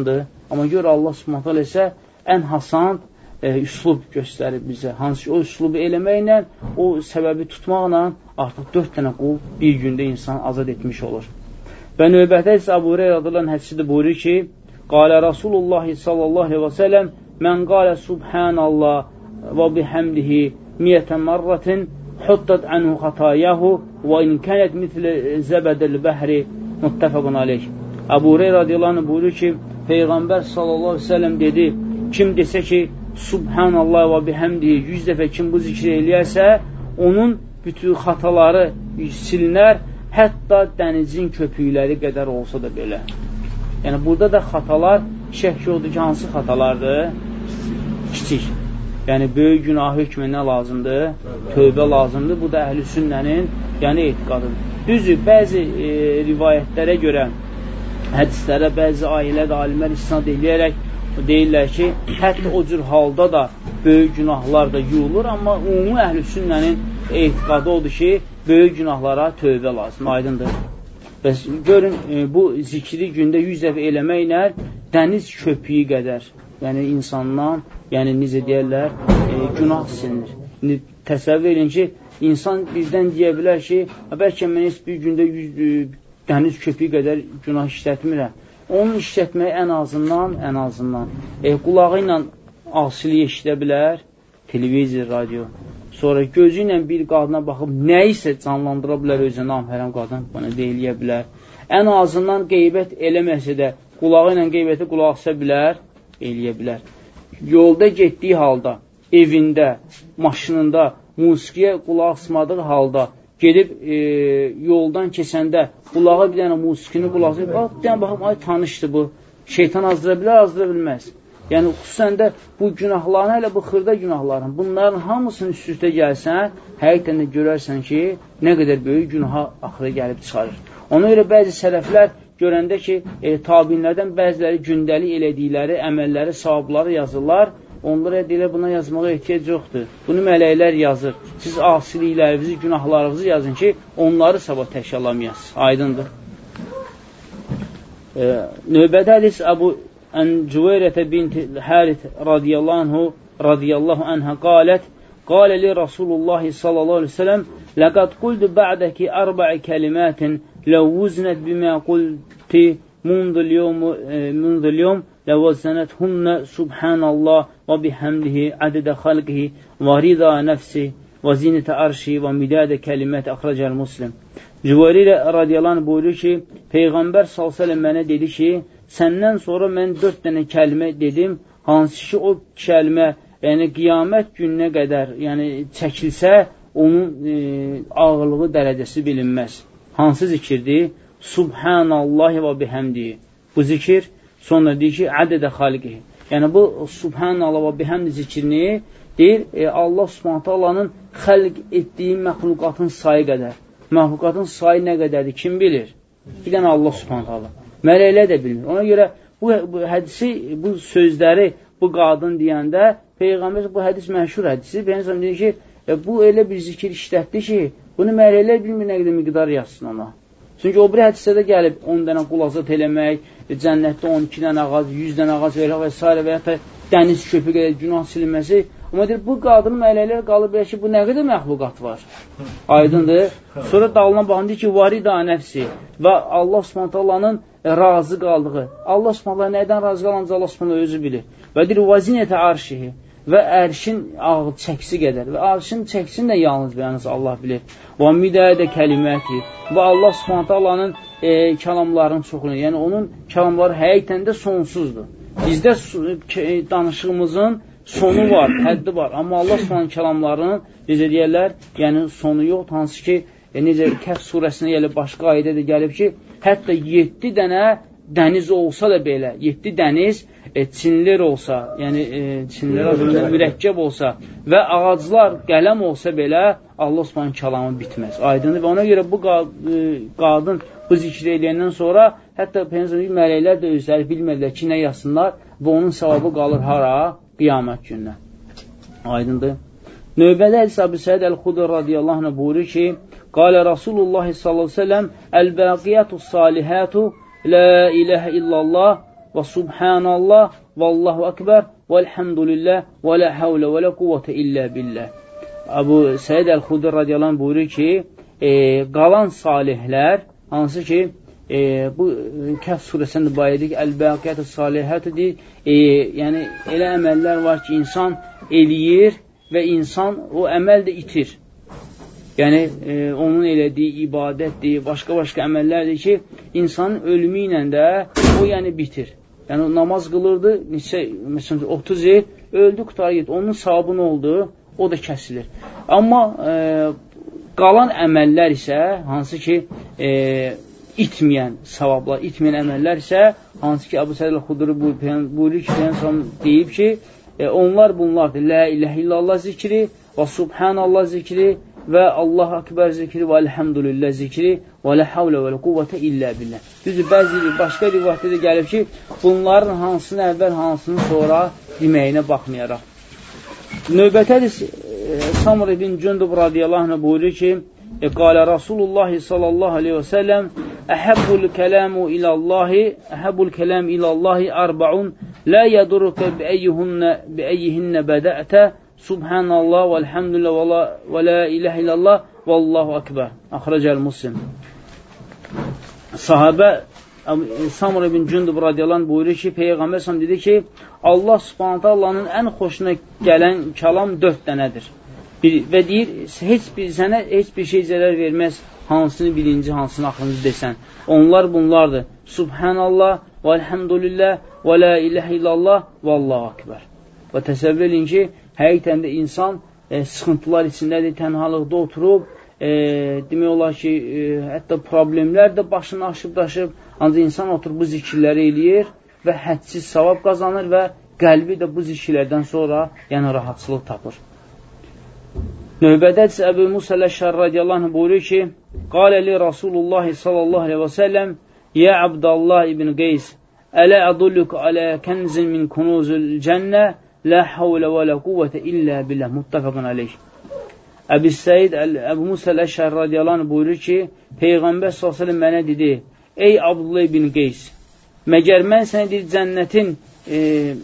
Amma gör Allah Subhanahu taala isə ən hasan e, üslub göstərib bizə. Hansı o üslubu eləməklə, o səbəbi tutmaqla artıq dörd dənə qul bir gündə insan azad etmiş olur. Və növbətə isə Əbu Hüreyrə radiyallahu anh hədisində buyurur ki, qalə Rasulullah sallallahu aleyhi və səlləm mən qalə subhanallah və bihamdihi miyyətən marratin huttat anhu xatayahu və in kənət mitlə zəbədəl bəhri muttəfəqun aleyh. Əbu Hüreyrə radiyallahu anh buyurur ki, Peyğəmbər sallallahu aleyhi və səlləm dedi, kim desə ki, subhanallah və bihamdihi yüz dəfə kim bu zikri eləyərsə, onun bütün xataları silinər, hətta dənizin köpükləri qədər olsa da belə. Yəni, burada da xatalar şək yoxdur ki, hansı xatalardır? Kiçik. Yəni, böyük günah hökmə nə lazımdır? Tövbə lazımdır. Bu da əhl-i sünnənin yəni etiqadıdır. Düzdür, bəzi e, rivayətlərə görə, hədislərə, bəzi ailələr, alimlər istinad eləyərək deyirlər ki, hətta o cür halda da böyük günahlar da yuyulur, amma ümumi əhl-i sünnənin etiqadı odur ki, böyük günahlara tövbə lazım, aydındır. Bəs görün, e, bu zikri gündə yüz dəfə eləməklə dəniz köpüyü qədər, yəni insandan, yəni necə deyərlər, e, günah silinir. İndi təsəvvür edin ki, insan birdən deyə bilər ki, bəlkə mən heç bir gündə yüz, e, dəniz köpüyü qədər günah işlətmirəm. Onun işlətməyi ən azından, ən azından e, qulağı ilə asili eşidə bilər, televizor, radio. Sonra gözü ilə bir qadına baxıb nə isə canlandıra bilər özünə namhərəm qadın, bunu deyiləyə bilər. Ən azından qeybət eləməsə də qulağı ilə qeybəti qulaq asa bilər, eləyə bilər. Yolda getdiyi halda, evində, maşınında, musiqiyə qulaq asmadığı halda gedib e, yoldan keçəndə qulağı bir dənə musiqini qulaq asır, bax, bir dənə baxıb, ay tanışdır bu, şeytan azdıra bilər, azdıra bilməz. Yəni, xüsusən də bu günahların, hələ bu xırda günahların, bunların hamısını üst-üstə gəlsən, həqiqətən də görərsən ki, nə qədər böyük günaha axıra gəlib çıxarır. Ona görə bəzi sələflər görəndə ki, e, tabinlərdən bəziləri gündəlik elədikləri əməlləri, savabları yazırlar, onlara deyilər, buna yazmağa ehtiyac yoxdur. Bunu mələklər yazır. Siz asiliklərinizi, günahlarınızı yazın ki, onları sabah təşkəllamayasınız. Aydındır. E, növbədə hədis Əbu عن جويرة بنت الحارث رضي الله عنه رضي الله عنها قالت قال لي رسول الله صلى الله عليه وسلم لقد قلت بعدك أربع كلمات لو وزنت بما قلت منذ اليوم منذ اليوم لوزنتهن سبحان الله وبحمده عدد خلقه ورضا نفسه وزينة عرشه ومداد كلمات أخرجها المسلم. Cüveyriyə radiyallahu anh buyurur ki, Peyğəmbər sallallahu əleyhi və səlləm mənə dedi ki, səndən sonra mən dörd dənə kəlmə dedim, hansı ki o kəlmə, yəni qiyamət gününə qədər, yəni çəkilsə, onun e, ağırlığı dərəcəsi bilinməz. Hansı zikirdir? Subhanallahi və bihamdihi. Bu zikir sonra deyir ki, ədədə xaliqihi. Yəni bu Subhanallah və bihamdi zikrini deyir, e, Allah Subhanahu taalanın xəlq etdiyi məxluqatın sayı qədər. Məxluqatın sayı nə qədərdir? Kim bilir? Bir dənə Allah Subhanahu taala. Mələklər də bilmir. Ona görə bu, bu hədisi, bu sözləri bu qadın deyəndə Peyğəmbər bu hədis məşhur hədisi. Peyğəmbər deyir ki, e, bu elə bir zikir işlətdi ki, bunu mələklər bilmir nə qədər miqdar yazsın ona. Çünki o bir hədisdə də gəlib on dənə qul azad eləmək, e, cənnətdə on iki dənə ağac, yüz dənə ağac verək və s. və ya dəniz köpü qədər günah silinməsi. Amma deyir, bu qadının mələklər qalıb belə ki, bu nə qədər məxluqat var? Aydındır. Sonra dalına baxın, deyir ki, varida nəfsi və Allah Subhanahu razı qaldığı. Allah Subhanahu nədən razı qalanca Allah Subhanahu özü bilir. Və deyir, vazinətə arşihi və ərşin ağır çəksi qədər. Və ərşin çəksini də yalnız beyanız Allah bilir. Və müdədə kəliməti və Allah Subhanahu e, kəlamların çoxunu. Yəni, onun kəlamları həqiqətən də sonsuzdur. Bizdə danışığımızın sonu var, həddi var. Amma Allah Subhanahu kəlamlarının, necə deyərlər, yəni sonu yox, hansı ki, e, necə Kəhf surəsində gəlib, başqa ayədə də gəlib ki, hətta yeddi dənə dəniz olsa da belə, yeddi dəniz e, çinlər olsa, yəni e, çinlər azından mürəkkəb olsa və ağaclar qələm olsa belə, Allah Subhanahu kəlamı bitməz. Aydındır və ona görə bu qadın bu zikr eləyəndən sonra, hətta Peyğəmbər mələklər də özləri bilmədilər ki, nə yazsınlar və onun savabı qalır hara? Qiyamət gününə. Aydındır. Növbədə hədis Əbu Səid Əl-Xudri radiyallahu anh buyurur ki, qalə Rasulullah sallallahu aleyhi ve sellem əl-bəqiyyətu salihətu la iləhə illallah və subhanallah, və Allahu akbar, və elhamdülillah, və la havlə və la quvvətə illə billah. Əbu Səid Əl-Xudri radiyallahu anh buyurur ki, e, qalan salihlər, hansı ki, e, bu Kəhf surəsində bayədik, Əl-Bəqiyyət-ı salihətidir, e, yəni elə əməllər var ki, insan eləyir və insan o əməl də itir. Yəni, e, onun elədiyi ibadətdir, başqa-başqa əməllərdir ki, insanın ölümü ilə də o yəni bitir. Yəni, namaz qılırdı, neçə, məsələn, otuz il, öldü, qutarı getdi. Onun savabı nə oldu? O da kəsilir. Amma e, qalan əməllər isə, hansı ki, e, itməyən savablar, itməyən əməllər isə, hansı ki, Əbu Səid Əl-Xudri buyurur ki, deyib ki, e, onlar bunlardır. Lə iləhə illallah zikri və subhanallah zikri və Allah Akbar zikri və elhamdülillah zikri və lə havlə və lə quvvətə illə billah. Düzdür, bəzi başqa rivayətdə də gəlib ki, bunların hansını əvvəl, hansını sonra deməyinə baxmayaraq. Növbətədir, Samr ibn Cündub radiyallahu anh buyurur ki, qalə Rasulullah sallallahu aleyhi və səlləm, əhəbbul kələmu iləllahi, əhəbbul kələm iləllahi arba'un, lə yədurukə biəyyihinnə bədəətə, subhanallah və elhamdülillah və la iləhə illallah və Allahu akbar. Axrəcəl Muslim. Sahabə Samr ibn Cündub radiyallahu anh buyurur ki, Peyğəmbər səhəm dedi ki, Allah subhanətə Allah'ın ən xoşuna gələn kəlam dörd dənədir. Bir, və deyir, heç bir, sənə heç bir şey zərər verməz, hansını birinci, hansını axırıncı desən. Onlar bunlardır. Subhanallah və elhamdülillah və la iləhə illallah və Allahu akbar. Və təsəvvür edin ki, həqiqətən də insan e, sıxıntılar içindədir, tənhalıqda oturub, e, demək olar ki, e, hətta problemlər də başını aşıb daşıb, ancaq insan oturub bu zikirləri eləyir və hədsiz savab qazanır və qəlbi də bu zikirlərdən sonra yəni rahatçılıq tapır. Növbədə isə Əbu Musa Əl-Əşşəri radiyallahu anh buyurur ki, qalə li Rasulullah sallallahu aleyhi və səlləm, ya Abdallah ibn Qeys, ələ ədulluk alə kənzin min kunuzul cənnə, la havlə və la quvvətə illə billah, muttəfəqən aleyh. Əbu Səid, Əbu Musa Əl-Əşşəri radiyallahu anh buyurur ki, Peyğəmbər sallallahu aleyhi və səlləm mənə dedi, ey Abdullah ibn Qeys, məgər mən sənə deyir, cənnətin e,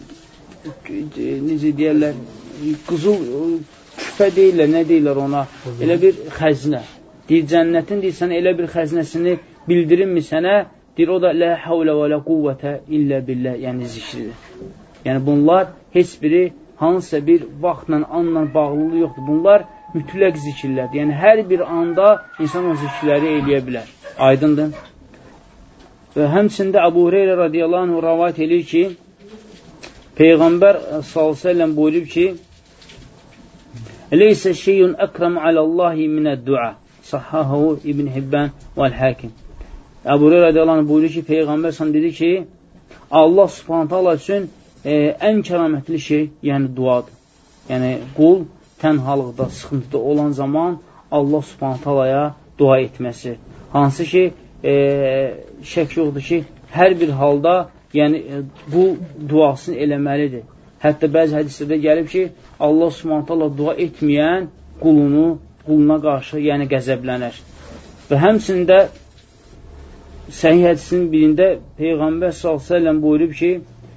necə deyərlər, qızıl küfə deyirlər, nə deyirlər ona, elə bir xəzinə. Deyir, cənnətin deyir, sənə elə bir xəzinəsini bildirinmi sənə, deyir, o da lə havlə və lə quvvətə illə billə, yəni zikridir. Yəni bunlar heç biri hansısa bir vaxtla, anla bağlılığı yoxdur. Bunlar mütləq zikirlərdir. Yəni hər bir anda insan o zikirləri eləyə bilər. Aydındır. Və həmçində Əbu Hüreyrə radiyallahu anh rəvayət edir ki, Peyğəmbər sallallahu aleyhi ve sellem buyurub ki, leysə şeyun əkrəm aləllahi minəd-dua, sahhahu İbn Hibban vəl-Hakim. Əbu Hüreyrə radiyallahu anh buyurur ki, Peyğəmbər sallallahu dedi ki, Allah subhanətə Allah üçün e, ən kəramətli şey, yəni duadır. Yəni qul tənhalıqda, sıxıntıda olan zaman Allah subhanətə Allah'a dua etməsi. Hansı ki, e, şək yoxdur ki, hər bir halda yəni bu duasını eləməlidir. Hətta bəzi hədislərdə gəlib ki, Allah subhanətə Allah dua etməyən qulunu, quluna qarşı yəni qəzəblənər. Və həmçində səhih hədisinin birində Peyğəmbər sallallahu əleyhi və səlləm buyurub ki,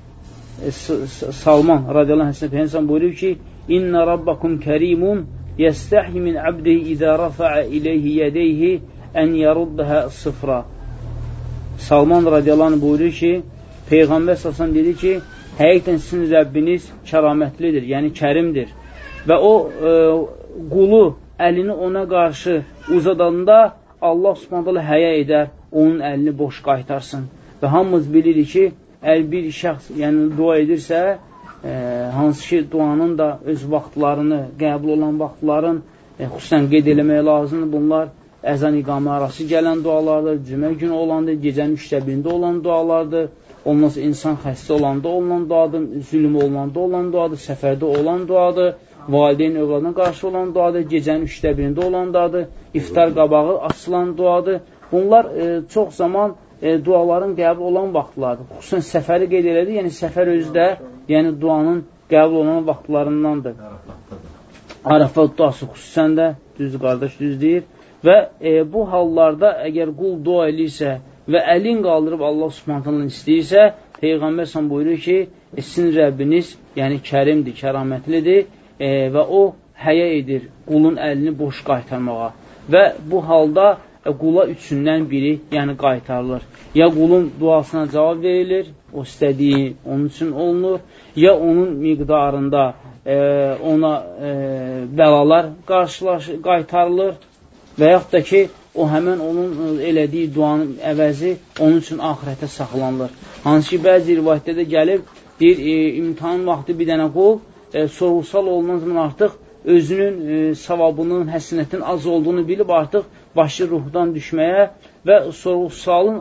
Salman radiyallahu anh Peyğəmbər buyurub ki, İnna rabbakum kərimun yəstəhi min abdihi izə rafa'a iləyhi yədəyhi ən yaruddaha sıfra. Salman radiyallahu anh buyurur ki, Peyğəmbər sallallahu əleyhi və səlləm dedi ki, həqiqətən sizin Rəbbiniz kəramətlidir, yəni kərimdir. Və o e, qulu əlini ona qarşı uzadanda Allah subhanətə Allah həya edər, onun əlini boş qaytarsın. Və hamımız bilirik ki, əl bir şəxs yəni, dua edirsə, e, hansı ki, duanın da öz vaxtlarını, qəbul olan vaxtların e, xüsusən qeyd eləmək lazımdır. Bunlar əzan iqamə arası gələn dualardır, cümə günü olandır, gecənin üçdə birində olan dualardır. Ondan sonra insan xəstə olanda olan duadır, zülm olanda olan duadır, səfərdə olan duadır, valideyn övladına qarşı olan duadır, gecənin üçdə birində olan duadır, iftar qabağı açılan duadır. Bunlar e, çox zaman e, duaların qəbul olan vaxtlardır. Xüsusən səfəri qeyd elədi, yəni səfər özü də yəni duanın qəbul olan vaxtlarındandır. Arafat duası xüsusən də, düz qardaş düz deyir. Və e, bu hallarda əgər qul dua edirsə və əlin qaldırıb Allah subhanətələ istəyirsə, Peyğəmbər sən buyurur ki, e, sizin Rəbbiniz, yəni kərimdir, kəramətlidir e, və o həyə edir qulun əlini boş qaytarmağa və bu halda e, qula üçündən biri, yəni qaytarılır. Ya qulun duasına cavab verilir, o istədiyi onun üçün olunur, ya onun miqdarında e, ona e, bəlalar qarşılaş, qaytarılır və yaxud da ki, o həmən onun elədiyi duanın əvəzi onun üçün axirətə saxlanılır. Hansı ki, bəzi rivayətdə gəlib, deyir, e, imtihan vaxtı bir dənə qul e, sorğu-sual olunan zaman artıq özünün e, savabının, həsənətin az olduğunu bilib artıq başı ruhdan düşməyə və sorğu-sualın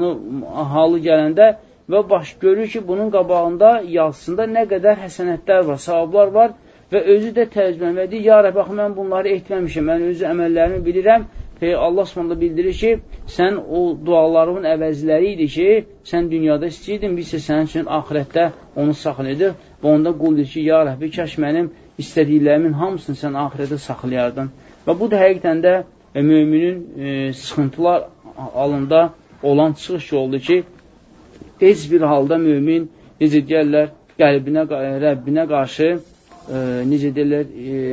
halı gələndə və baş görür ki, bunun qabağında, yazısında nə qədər həsənətlər var, savablar var və özü də təəccüblənir və deyir, ya Rəbb, baxı, mən bunları etməmişəm, mən özü əməllərimi bilirəm. Allah Subhanahu bildirir ki, sən o dualarının əvəzləri idi ki, sən dünyada istəyirdin, biz isə sənin üçün axirətdə onu saxlayırdıq və onda qul deyir ki, ya Rəbbi, kəş mənim istədiklərimin hamısını sən axirətdə saxlayardın. Və bu da həqiqətən də e, müminin e, sıxıntılar alında olan çıxış yoldur ki, heç bir halda mümin necə deyərlər, qəlbinə, Rəbbinə qarşı e, necə deyərlər,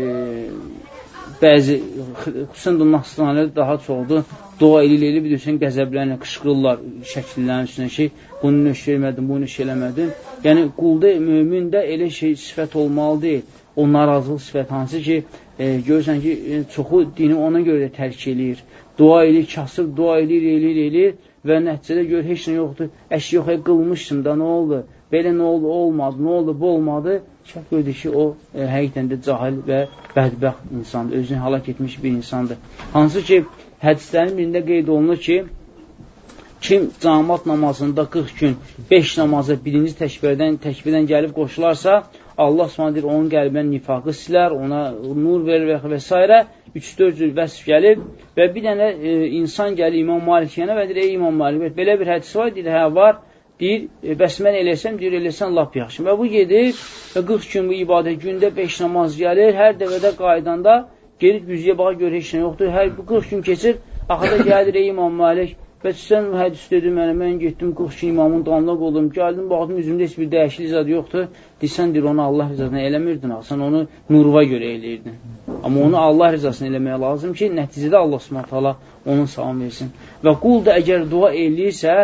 e, bəzi, xüsusən də naxıstanələr daha çoxdur, dua elə-elə bilirsən, qəzəblərlə qışqırırlar şəkillərin üstünə ki, bunu nöş eləmədin, bunu nöş eləmədin. Yəni, qulda, mümində elə şey sifət olmalı deyil. O narazılıq sifət hansı ki, e, görürsən ki, e, çoxu dini ona görə də tərk eləyir. Dua eləyir, kasıb, dua eləyir, eləyir, eləyir və nəticədə görür, heç nə yoxdur. Əş yox, qılmışsın da, nə oldu? Belə nə oldu, olmadı, nə oldu, bu olmadı. Şək gördür ki, o e, həqiqətən də cahil və bədbəxt insandır, özünü halak etmiş bir insandır. Hansı ki, hədislərin birində qeyd olunur ki, kim cəmaat namazında qırx gün beş namaza birinci təkbirdən, təkbirdən gəlib qoşularsa, Allah s.ə. onun qəlbinə nifaqı silər, ona nur verir və s. üç dörd cür vəsf gəlib və bir dənə e, insan gəlir İmam Malikiyənə və deyir, ey İmam Malik, belə bir hədis var, deyir, hə var, deyir, e, bəs mən eləsəm, deyir, eləsən lap yaxşı. Və bu gedir və qırx gün bu ibadət, gündə beş namaz gəlir, hər dəvədə qaydanda gelir güzüyə baxa görə heç nə yoxdur. Hər qırx gün keçir, axıda gəlir, ey İmam Malik, və sən hədis dedim mənə, mən getdim qırx gün imamın danlaq oldum, gəldim, baxdım, üzümdə heç bir dəyişiklik zad yoxdur. Deyirsən, deyir, onu Allah rızasına eləmirdin, sən onu nurva görə eləyirdin. Amma onu Allah rızasına eləməyə lazım ki, nəticədə Allah s.ə. onun salam versin. Və qul da əgər dua eləyirsə,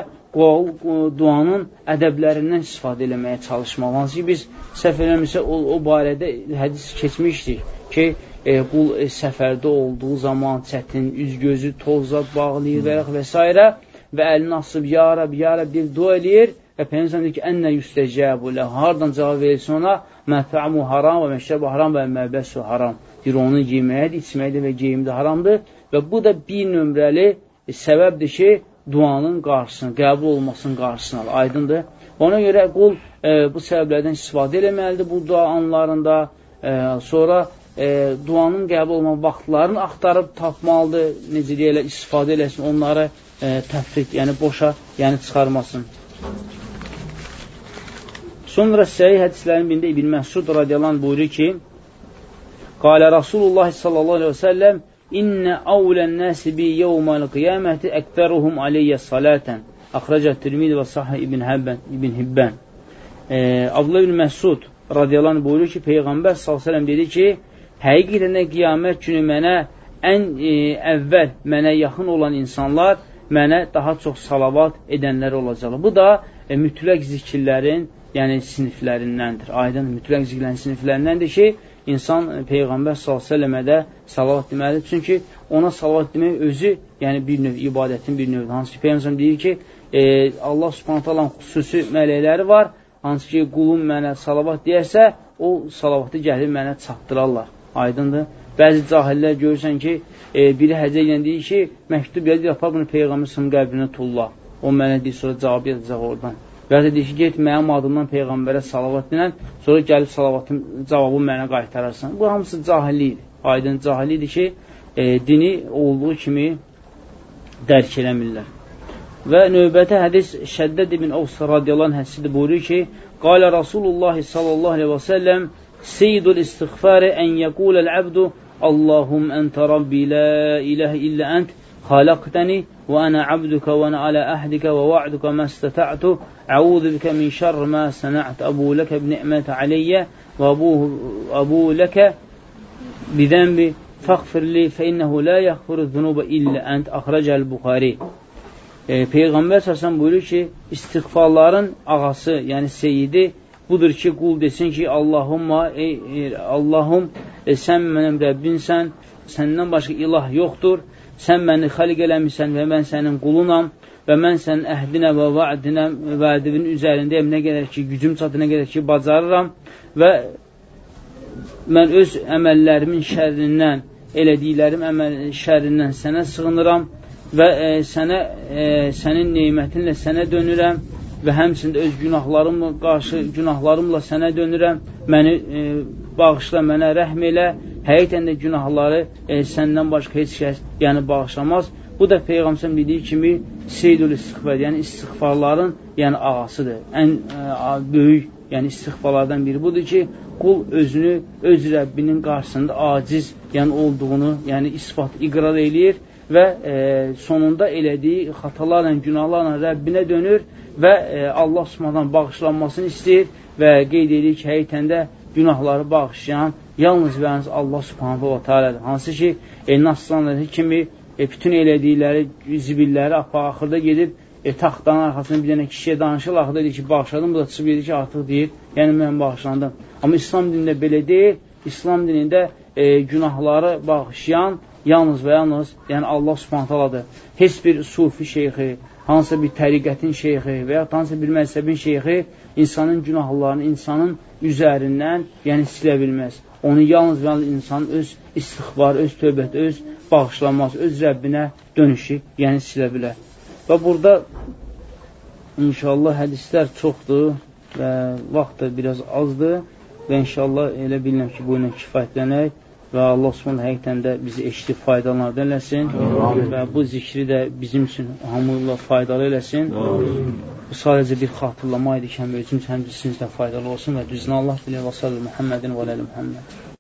duanın ədəblərindən istifadə eləməyə çalışmaq. Hansı ki, biz səhv eləmirsə, o, o barədə hədis keçmişdik ki, e, qul e, səfərdə olduğu zaman çətin, üz-gözü tozla bağlayır və, və s. və əlini asıb, ya Rəb, ya Rəb deyir, dua eləyir və Peyğəmbər deyir ki, ennə yüstəcəbu ləh, hardan cavab verilsin ona, məfəmu haram və məşrəbu haram və məbəsu haram. Deyir, onun yeməyidir, içməyidir və geyimdə haramdır və bu da bir nömrəli e, səbəbdir ki, duanın qarşısını, qəbul olmasının qarşısını alır, aydındır. Ona görə qul e, bu səbəblərdən istifadə eləməlidir bu dua anlarında, e, sonra e, duanın qəbul olma vaxtlarını axtarıb tapmalıdır, necə deyərlər, istifadə eləsin, onları e, təfrid, yəni boşa, yəni çıxarmasın. Sonra səhih hədislərin birində İbn Məsud radiyallahu anh buyurur ki, Qalə Rasulullah sallallahu aleyhi və səlləm, İnnə əvlən nəsi bi yevməl qiyaməti əktəruhum aleyyə salətən. Əxrəcət Tirmidi və Sahih İbn Həbbən, İbn Hibbən. E, Abdullah ibn Məsud radiyallahu anh buyurur ki, Peyğəmbər sallallahu aleyhi və səlləm dedi ki, həqiqətən qiyamət günü mənə ən e, əvvəl mənə yaxın olan insanlar mənə daha çox salavat edənlər olacaqlar. Bu da e, mütləq zikirlərin, yəni siniflərindəndir. Aydın mütləq zikirlərin siniflərindəndir ki, İnsan Peyğəmbər sallallahu əleyhi və səlləmə də salavat deməlidir. Çünki ona salavat demək özü, yəni bir növ ibadətin bir növüdür. Hansı ki, Peyğəmbər deyir ki, e, Allah Subhanahu taalanın xüsusi mələkləri var. Hansı ki, qulum mənə salavat deyərsə, o salavatı gəlib mənə çatdırarlar. Aydındır. Bəzi cahillər görürsən ki, e, biri həcə ilə deyir ki, məktub yazır, yapar bunu Peyğəmbər sallallahu qəbrinə tulla. O mənə deyir, sonra cavab yazacaq oradan. Və ya deyir ki, get mənim adımdan Peyğəmbərə salavat dinən, sonra gəlib salavatın cavabı mənə qaytararsan. Bu hamısı cahillikdir. Aydın cahillikdir ki, e, dini olduğu kimi dərk eləmirlər. Və növbəti hədis Şəddəd ibn Avs radiyallahu anh hədisidir, buyurur ki, Qalə Rasulullah sallallahu aleyhi və səlləm, Seyyidul istiğfari ən yəquləl əbdu, Allahum əntə Rabbi, la iləhə illə ənt, خلقتني وأنا عبدك وأنا على أهدك ووعدك ما استطعت أعوذ بك من شر ما صنعت أبو لك بنعمة علي وأبو لك بذنبي فاغفر لي فإنه لا يغفر الذنوب إلا أنت أخرج البخاري. E, Peyğəmbər səsən buyurur ki, istiğfarların ağası, yəni seyidi budur ki, qul desin ki, Allahumma, ey, ey, Allahum, e, sən mənim Rəbbinsən, səndən başqa ilah yoxdur, sən məni xalq eləmişsən və mən sənin qulunam və mən sənin əhdinə və vaadinə, vədivin üzərindəyim, nə qədər ki, gücüm çatı, nə qədər ki, bacarıram və mən öz əməllərimin şərrindən, elədiklərim əməl şərrindən sənə sığınıram və e, sənə, e, sənin neymətinlə sənə dönürəm və həmçində öz günahlarımla qarşı günahlarımla sənə dönürəm, məni e, bağışla, mənə rəhm elə, həqiqətən də günahları e, səndən başqa heç kəs yəni bağışlamaz. Bu da Peyğəmbər dediyi kimi seydül istiğfar, yəni istiğfarların yəni ağasıdır. Ən e, böyük yəni istiğfarlardan biri budur ki, qul özünü öz Rəbbinin qarşısında aciz yəni olduğunu yəni isbat, iqrar eləyir və e, sonunda elədiyi xatalarla, günahlarla Rəbbinə dönür və e, Allah Subhanahu bağışlanmasını istəyir və qeyd edir ki, həqiqətən də günahları bağışlayan yalnız və yalnız Allah Subhanahu wa ta'aladır. Hansı ki, e, Nasranlığı kimi e, bütün elədikləri, zibilləri axırda gedib e, taxtanın arxasında bir dənə kişiyə danışır, axırda deyir ki, bağışladım, bu da çıxıb edir ki, artıq deyir, yəni mən bağışlandım. Amma İslam dinində belə deyil, İslam dinində e, günahları bağışlayan yalnız və yalnız yəni Allah Subhanahu ta'aladır. Heç bir sufi şeyxi, hansısa bir təriqətin şeyxi və ya hansısa bir məzhəbin şeyxi insanın günahlarını insanın üzərindən yəni silə bilməz. Onu yalnız və yalnız insanın öz istiğbar, öz tövbəti, öz bağışlanması, öz Rəbbinə dönüşü yəni silə bilər. Və burada inşallah hədislər çoxdur və vaxt da biraz azdır və inşallah elə bilirəm ki, bu ilə kifayətlənək və Allah Subhanahu həqiqətən də bizi eşidib faydalardan eləsin və bu zikri də bizim üçün hamıyla faydalı eləsin. Bu sadəcə bir xatırlama idi ki, həm özümüz, həm sizin də faydalı olsun və düzünə Allah bilir və sallallahu Muhammedin və aləli Muhammed.